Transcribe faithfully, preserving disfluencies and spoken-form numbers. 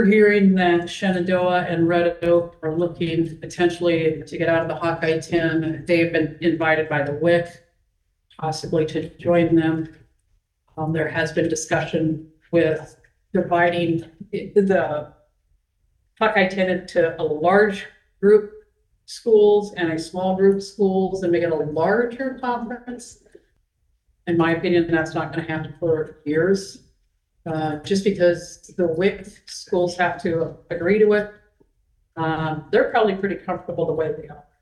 hearing that Shenandoah and Red Oak are looking potentially to get out of the Hawkeye ten. They've been invited by the W I C possibly to join them. Um, there has been discussion with dividing the Hawkeye ten into a large group schools and a small group schools and make it a larger conference. In my opinion, that's not going to happen for years. Uh, just because the W I C schools have to agree to it. Um, they're probably pretty comfortable the way they are.